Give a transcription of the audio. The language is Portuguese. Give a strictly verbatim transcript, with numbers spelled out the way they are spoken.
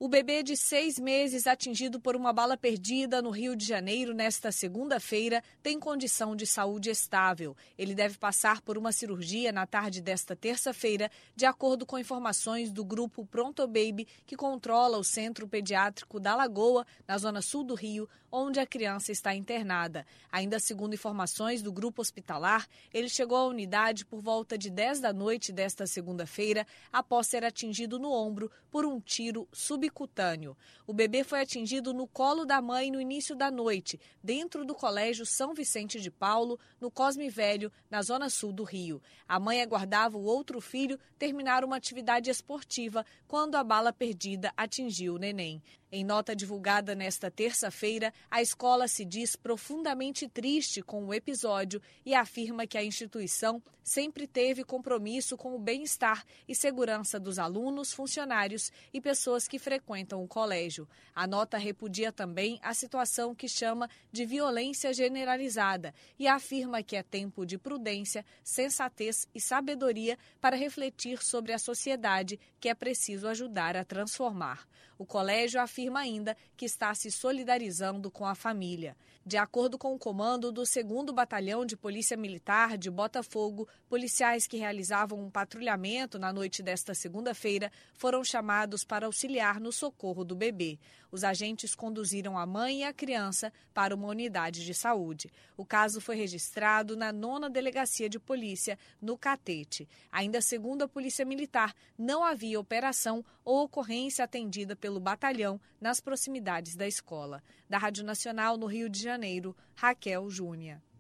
O bebê de seis meses atingido por uma bala perdida no Rio de Janeiro nesta segunda-feira tem condição de saúde estável. Ele deve passar por uma cirurgia na tarde desta terça-feira, de acordo com informações do grupo Pronto Baby, que controla o Centro Pediátrico da Lagoa, na zona sul do Rio, onde a criança está internada. Ainda segundo informações do grupo hospitalar, ele chegou à unidade por volta de dez da noite desta segunda-feira, após ser atingido no ombro por um tiro subcutâneo. O bebê foi atingido no colo da mãe no início da noite, dentro do Colégio São Vicente de Paulo, no Cosme Velho, na zona sul do Rio. A mãe aguardava o outro filho terminar uma atividade esportiva quando a bala perdida atingiu o neném. Em nota divulgada nesta terça-feira, a escola se diz profundamente triste com o episódio e afirma que a instituição sempre teve compromisso com o bem-estar e segurança dos alunos, funcionários e pessoas que frequentam o colégio. A nota repudia também a situação que chama de violência generalizada e afirma que é tempo de prudência, sensatez e sabedoria para refletir sobre a sociedade que é preciso ajudar a transformar. O colégio afirma afirma ainda que está se solidarizando com a família. De acordo com o comando do segundo Batalhão de Polícia Militar de Botafogo, policiais que realizavam um patrulhamento na noite desta segunda-feira foram chamados para auxiliar no socorro do bebê. Os agentes conduziram a mãe e a criança para uma unidade de saúde. O caso foi registrado na nona Delegacia de Polícia, no Catete. Ainda segundo a Polícia Militar, não havia operação ou ocorrência atendida pelo batalhão nas proximidades da escola. Da Rádio Nacional no Rio de Janeiro, Raquel Júnior.